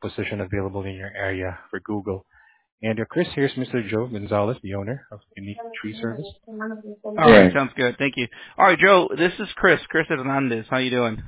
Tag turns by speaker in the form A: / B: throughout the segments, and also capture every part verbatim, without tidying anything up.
A: position available in your area for Google. And uh, Chris, here's Mister Joe Gonzalez, the owner of Unique Tree Service.
B: All right, right, sounds good. Thank you. All right, Joe, this is Chris. Chris Hernandez. How you doing?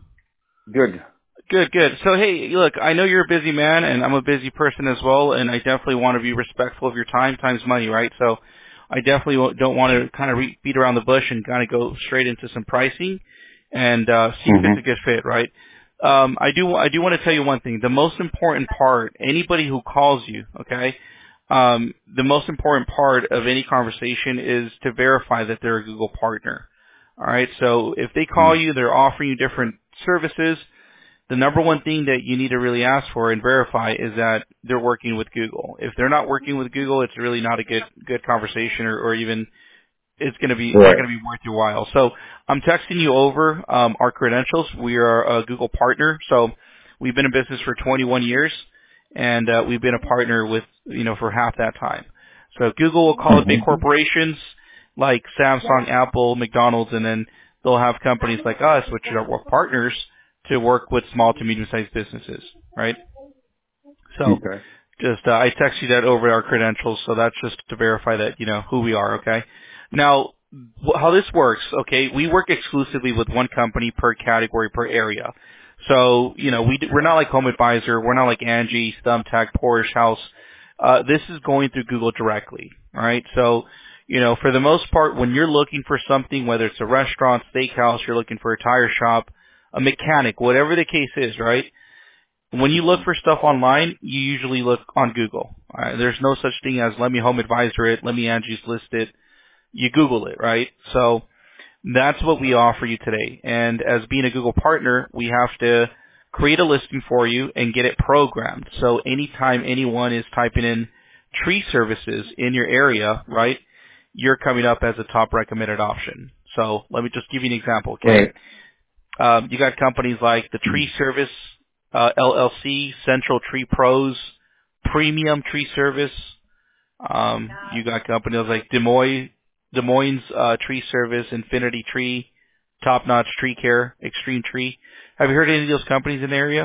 C: Good.
B: Good, good. So, hey, look, I know you're a busy man, and I'm a busy person as well, and I definitely want to be respectful of your time. Time's money, right? So I definitely wo- don't want to kind of re- beat around the bush and kind of go straight into some pricing and uh, see if
C: Mm-hmm.
B: it's a good fit, right? Um, I do I do want to tell you one thing. The most important part, anybody who calls you, okay, um, the most important part of any conversation is to verify that they're a Google partner. All right, so if they call you, they're offering you different services. The number one thing that you need to really ask for and verify is that they're working with Google. If they're not working with Google, it's really not a good good conversation, or, or even it's going to be
C: Right.
B: not going to be worth your while. So I'm texting you over um, our credentials. We are a Google partner, so we've been in business for twenty-one years, and uh, we've been a partner with you know for half that time. So Google will call it big corporations like Samsung, Apple, McDonald's, and then they'll have companies like us, which are our partners, to work with small to medium-sized businesses, right? So
C: Okay.
B: just uh, I text you that over our credentials, so that's just to verify that you know who we are, okay? Now, wh- how this works, okay? We work exclusively with one company per category per area. So you know we d- we're not like Home Advisor, we're not like Angie, Thumbtack, Porsche House. Uh, this is going through Google directly, all right? So you know for the most part, when you're looking for something, whether it's a restaurant, steakhouse, you're looking for a tire shop, a mechanic, whatever the case is, right? When you look for stuff online, you usually look on Google. All right? There's no such thing as let me Home Advisor it, let me Angie's list it. You Google it, right? So that's what we offer you today. And as being a Google partner, we have to create a listing for you and get it programmed. So anytime anyone is typing in tree services in your area, right, you're coming up as a top recommended option. So let me just give you an example, okay?
C: Right.
B: Um, you got companies like the Tree Service, uh, L L C, Central Tree Pros, Premium Tree Service. Um, you got companies like Des Moines, Des Moines uh, Tree Service, Infinity Tree, Top Notch Tree Care, Extreme Tree. Have you heard of any of those companies in the area?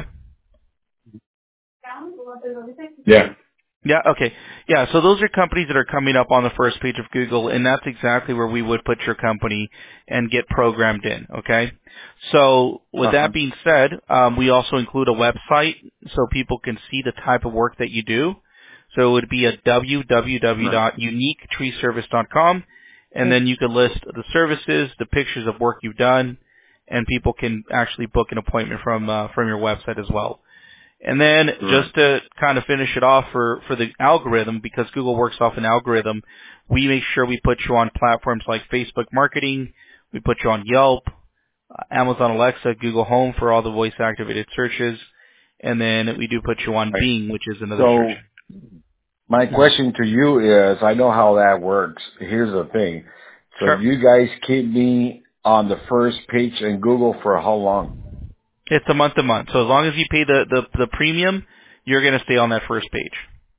C: Yeah.
B: Yeah, okay. Yeah, so those are companies that are coming up on the first page of Google, and that's exactly where we would put your company and get programmed in, okay? So with
C: Uh-huh.
B: that being said, um, we also include a website so people can see the type of work that you do. So it would be at w w w
C: Right.
B: dot unique tree service dot com, and then you can list the services, the pictures of work you've done, and people can actually book an appointment from uh, from your website as well. And then
C: Right.
B: just to kind of finish it off for, for the algorithm, because Google works off an algorithm, we make sure we put you on platforms like Facebook Marketing, we put you on Yelp, uh, Amazon Alexa, Google Home for all the voice-activated searches, and then we do put you on
C: Right.
B: Bing, which is another search.
C: So my
B: hmm
C: question to you is, I know how that works. Here's the thing. So
B: Sure.
C: you guys keep me on the first page in Google for how long?
B: It's a month-to-month. So as long as you pay the, the, the premium, you're going to stay on that first page.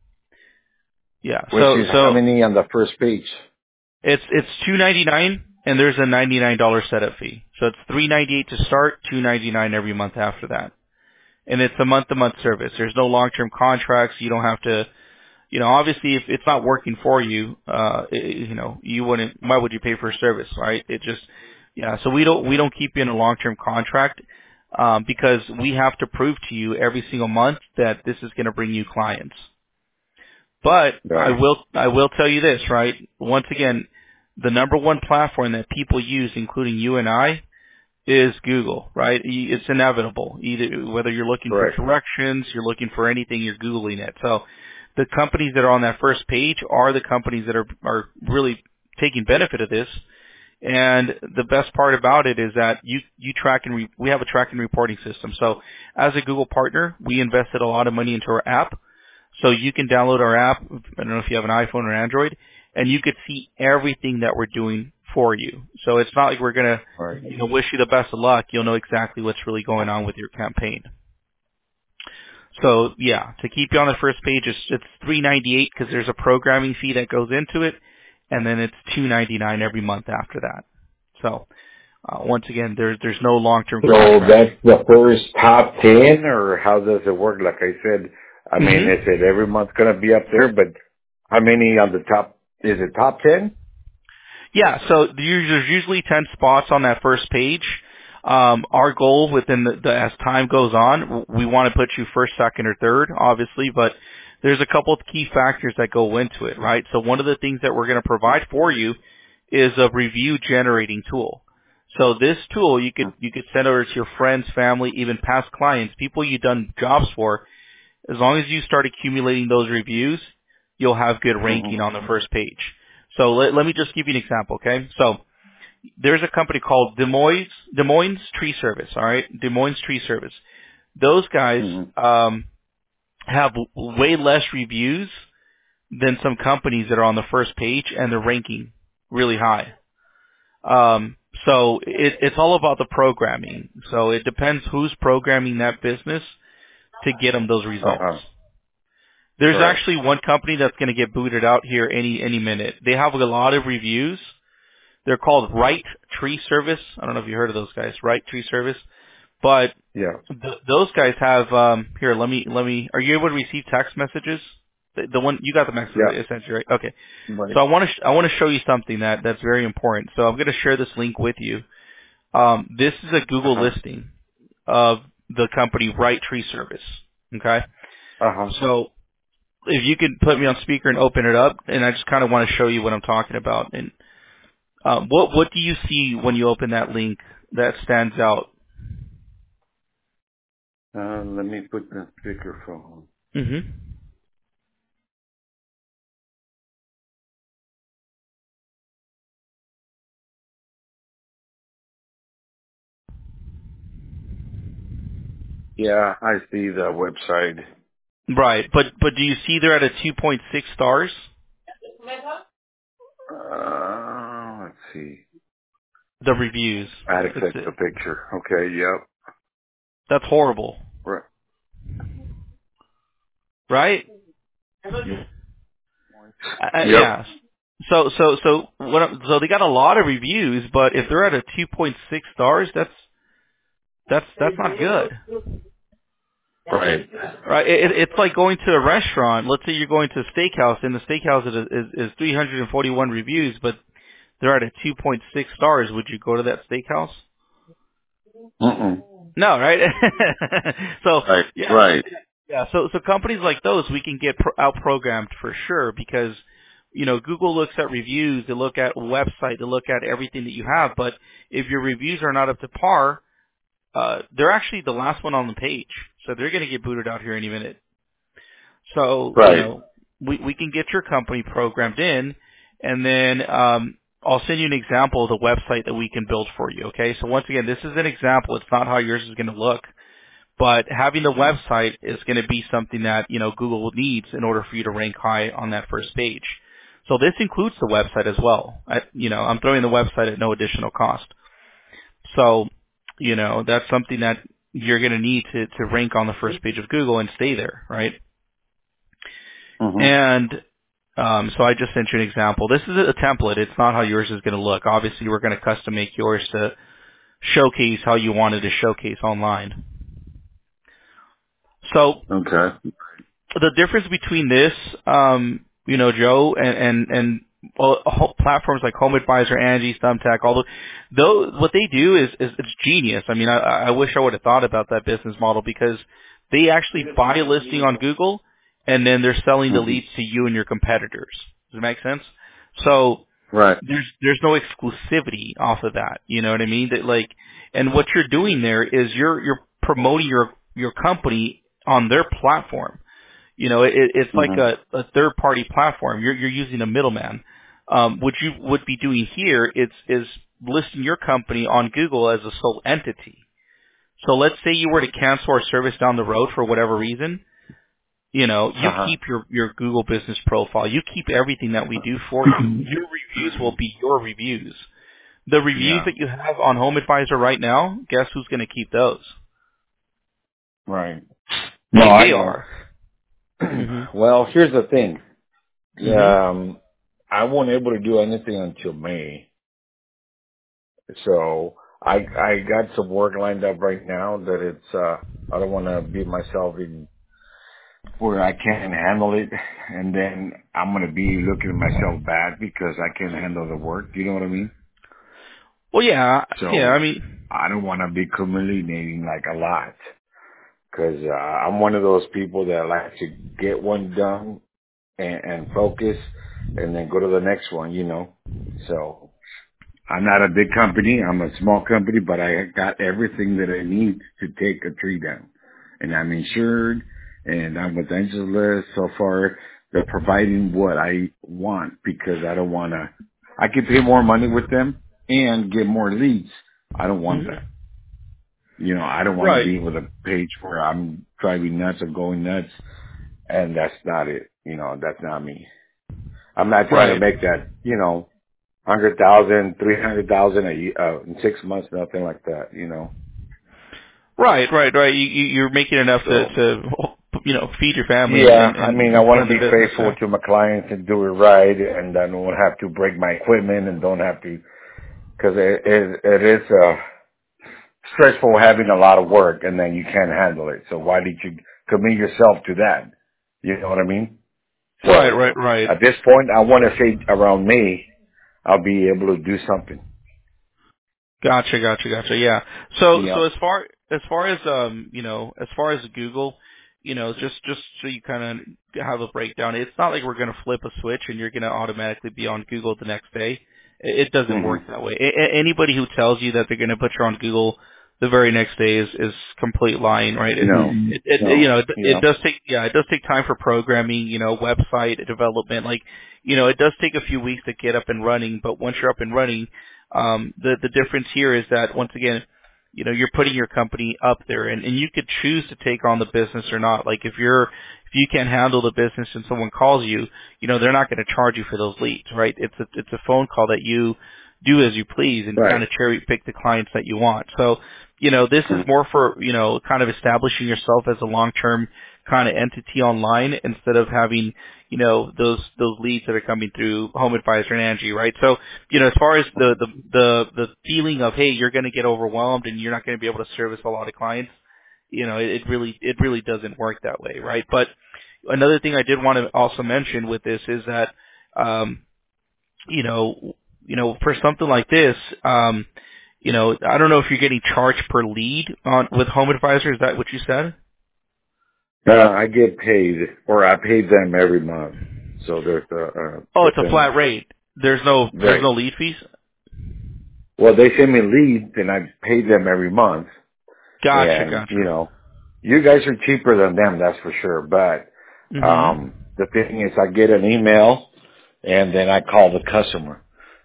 B: Yeah.
C: Which
B: So
C: is how
B: so
C: many on the first page?
B: It's it's two ninety nine, and there's a ninety nine dollar setup fee. So it's three ninety eight to start, two ninety nine every month after that. And it's a month to month service. There's no long term contracts. You don't have to, you know, obviously if it's not working for you, uh, it, you know, you wouldn't. Why would you pay for a service, right? It just, yeah. So we don't we don't keep you in a long term contract um, because we have to prove to you every single month that this is going to bring you clients. But I
C: Right.
B: will I will tell you this, right? Once again, the number one platform that people use, including you and I, is Google, right? Y- It's inevitable. Either whether you're looking for
C: Right.
B: directions, you're looking for anything, you're Googling it. So the companies that are on that first page are the companies that are are really taking benefit of this. And the best part about it is that you you track and re- we have a track and reporting system. So as a Google partner, we invested a lot of money into our app. So you can download our app. I don't know if you have an iPhone or Android, and you could see everything that we're doing for you. So it's not like we're gonna,
C: Right.
B: you know, wish you the best of luck. You'll know exactly what's really going on with your campaign. So yeah, to keep you on the first page, it's it's three ninety-eight because there's a programming fee that goes into it, and then it's two ninety-nine every month after that. So Uh, once again, there's there's no long-term
C: So
B: contract.
C: that's the first top ten, or how does it work? Like I said, I mean,
B: hmm
C: is it every month going to be up there? But how many on the top? Is it top ten?
B: Yeah, so there's there's usually ten spots on that first page. Um, our goal within the, the as time goes on, we want to put you first, second, or third, obviously, but there's a couple of key factors that go into it, right? So one of the things that we're going to provide for you is a review generating tool. So this tool you could you could send over to your friends, family, even past clients, people you've done jobs for. As long as you start accumulating those reviews, you'll have good
C: Mm-hmm.
B: ranking on the first page. So let, let me just give you an example, okay? So there's a company called Des Moines, Des Moines Tree Service, all right? Des Moines Tree Service. Those guys
C: Mm-hmm.
B: um, have w- way less reviews than some companies that are on the first page, and they're ranking really high. Um, so it, it's all about the programming. So it depends who's programming that business to get them those results.
C: Uh-huh.
B: There's
C: Right.
B: actually one company that's going to get booted out here any any minute. They have a lot of reviews. They're called Right Tree Service. I don't know if you heard of those guys, Right Tree Service. But
C: Yeah.
B: th- those guys have um here, let me let me are you able to receive text messages? The, the one you got the message
C: Yeah.
B: essentially, right? Okay.
C: Right.
B: So I want to sh- I want to show you something that that's very important. So I'm going to share this link with you. Um this is a Google
C: Uh-huh.
B: listing of the company Right Tree Service. Okay?
C: Uh-huh.
B: So if you could put me on speaker and open it up, and I just kind of want to show you what I'm talking about. And um, what what do you see when you open that link that stands out?
C: Uh, let me put the speakerphone.
B: hmm
C: Yeah, I see the website.
B: Right, but but do you see they're at a two point six stars?
C: Uh, let's see.
B: The reviews.
C: I had to
B: It's
C: click
B: it.
C: the picture. Okay, yep.
B: That's horrible,
C: Right.
B: right?
C: Yep.
B: Uh,
C: Yep.
B: yeah. So so so what? I'm- So they got a lot of reviews, but if they're at a two point six stars, that's that's that's not good.
C: Right.
B: Right, it, it's like going to a restaurant. Let's say you're going to a steakhouse, and the steakhouse is, is, is three hundred forty-one reviews, but they're at a two point six stars. Would you go to that steakhouse?
C: Mm-mm.
B: No, right? So
C: Right.
B: yeah,
C: Right.
B: yeah. So so companies like those we can get pro- out programmed for sure because you know Google looks at reviews, they look at website, they look at everything that you have. But if your reviews are not up to par, uh, they're actually the last one on the page, so they're going to get booted out here any minute. So, you
C: Right.
B: know, we, we can get your company programmed in, and then um, I'll send you an example of the website that we can build for you, okay? So once again, this is an example. It's not how yours is going to look, but having the website is going to be something that, you know, Google needs in order for you to rank high on that first page. So this includes the website as well. I, you know, I'm throwing the website at no additional cost. So, you know, that's something that you're going to need to, to rank on the first page of Google and stay there, right?
C: Mm-hmm.
B: And um, so I just sent you an example. This is a template. It's not how yours is going to look. Obviously, we're going to custom make yours to showcase how you wanted to showcase online. So
C: Okay.
B: the difference between this, um, you know, Joe, and and, and well, ho- platforms like Home Advisor, Angie, Thumbtack, all those, those, what they do is, is it's genius. I mean, I, I wish I would have thought about that business model because they actually buy a listing on Google and then they're selling the
C: Mm-hmm.
B: leads to you and your competitors. Does it make sense? So
C: Right.
B: there's there's no exclusivity off of that. You know what I mean? That like, and what you're doing there is you're you're promoting your your company on their platform. You know, it, it's like
C: Mm-hmm.
B: a, a third-party platform. You're, you're using a middleman. Um, what you would be doing here is, is listing your company on Google as a sole entity. So let's say you were to cancel our service down the road for whatever reason. You know, you
C: Uh-huh.
B: keep your, your Google business profile. You keep everything that we do for you. Your reviews will be your reviews. The reviews
C: Yeah.
B: that you have on Home Advisor right now, guess who's going to keep those?
C: Right. No,
B: They,
C: I
B: they
C: know.
B: are. hmm
C: Well, here's the thing.
B: hmm
C: Um, I won't able to do anything until May. So I I got some work lined up right now that it's uh I don't want to beat myself in where I can't handle it, and then I'm gonna be looking at myself bad because I can't handle the work. You know what I mean?
B: Well, yeah, yeah. I
C: So
B: mean,
C: I don't want to be accumulating like a lot because uh, I'm one of those people that like to get one done and, and focus, and then go to the next one. You know, so. I'm not a big company. I'm a small company, but I got everything that I need to take a tree down. And I'm insured, and I'm with Angeles. So far, they're providing what I want because I don't want to, I can pay more money with them and get more leads. I don't want
B: mhm.
C: that. You know, I don't want to
B: Right,
C: be with a page where I'm driving nuts or going nuts, and that's not it. You know, that's not me. I'm not trying to
B: right.
C: make that, you know, hundred thousand, three hundred thousand a year, uh, in six months, nothing like that, you know.
B: Right, right, right. You, you you're making enough to
C: So
B: to you know feed your family and
C: yeah,
B: and
C: I
B: and,
C: mean, I
B: and
C: want
B: run
C: to
B: the
C: be
B: business.
C: faithful
B: Yeah.
C: to my clients and do it right, and I don't have to break my equipment and don't have to, because it, it it is uh stressful having a lot of work and then you can't handle it. So why did you commit yourself to that? You know what I mean?
B: Right,
C: So
B: right, right.
C: at this point, I want to say around May, I'll be able to do something.
B: Gotcha, gotcha, gotcha. Yeah. So so
C: Yep.
B: as far as far as um you know as far as Google, you know just just so you kind of have a breakdown. It's not like we're going to flip a switch and you're going to automatically be on Google the next day. It it doesn't
C: hmm
B: work that way. A- a- anybody who tells you that they're going to put you on Google the very next day is is complete lying, right? It,
C: No.
B: it, it
C: No.
B: you know it, it
C: Yeah.
B: does take yeah it does take time for programming, you know, website development. Like you know it does take a few weeks to get up and running, but once you're up and running, um, the the difference here is that once again, you know, you're putting your company up there, and, and you could choose to take on the business or not. Like if you're if you can't handle the business and someone calls you, you know, they're not going to charge you for those leads, right? It's a it's a phone call that you do as you please and kind
C: Right.
B: of cherry pick the clients that you want. So, you know, this is
C: Mhm.
B: more for you know, kind of establishing yourself as a long term kind of entity online instead of having you know those those leads that are coming through Home Advisor and Angie, right? So you know, as far as the the the, the feeling of hey, you're going to get overwhelmed and you're not going to be able to service a lot of clients, you know, it, it really it really doesn't work that way, right? But another thing I did want to also mention with this is that, um, you know, you know, for something like this, um, you know, I don't know if you're getting charged per lead on with Home Advisor. Is that what you said?
C: Uh, I get paid, or I pay them every month. So there's a, a
B: Oh, it's a
C: percentage.
B: flat rate. There's no there's
C: Right.
B: no lead fees.
C: Well, they send me leads, and I pay them every month.
B: Gotcha,
C: And
B: gotcha.
C: you know, you guys are cheaper than them, that's for sure. But
B: Mhm.
C: um, the thing is, I get an email, and then I call the customer.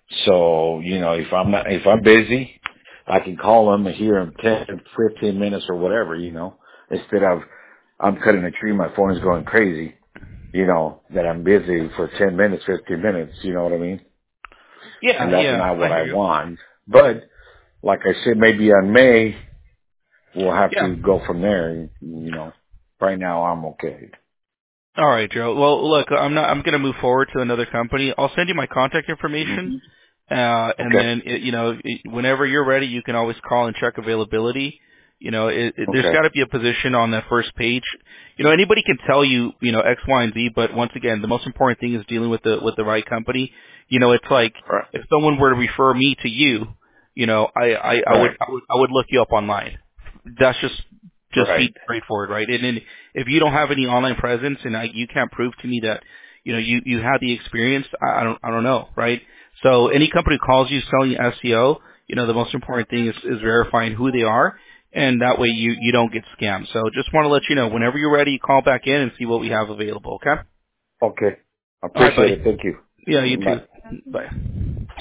C: So you know, if I'm not, if I'm busy, I can call them here in ten, fifteen minutes or whatever. You know, instead of I'm cutting a tree, my phone is going crazy. You know, that I'm busy for ten minutes, fifteen minutes, you know what I mean? And
B: Yeah,
C: that's
B: yeah.
C: not
B: I
C: what
B: hear
C: I
B: you.
C: want. But, like I said, maybe on May, we'll have
B: Yeah.
C: to go from there, you know. Right now, I'm okay.
B: All right, Joe. Well, look, I'm not. I'm going to move forward to another company. I'll send you my contact
C: hmm
B: information, uh, and
C: Okay.
B: then it, you know, it, whenever you're ready, you can always call and check availability. You know, it, it, there's
C: Okay.
B: got to be a position on that first page. You know, anybody can tell you, you know, X, Y, and Z, but once again, the most important thing is dealing with the with the right company. You know, it's like
C: Right.
B: if someone were to refer me to you, you know, I I, I would
C: Right.
B: I would I would look you up online. That's just just
C: Right.
B: be straightforward, right? And then if you don't have any online presence and I, you can't prove to me that you know you you have the experience, I, I don't I don't know, right? So any company calls you selling S E O, you know the most important thing is, is verifying who they are, and that way you you don't get scammed. So just want to let you know whenever you're ready, call back in and see what we have available. Okay?
C: Okay. I
B: All right,
C: appreciate
B: buddy.
C: it. Thank you.
B: Yeah, you
C: Bye.
B: too. Bye.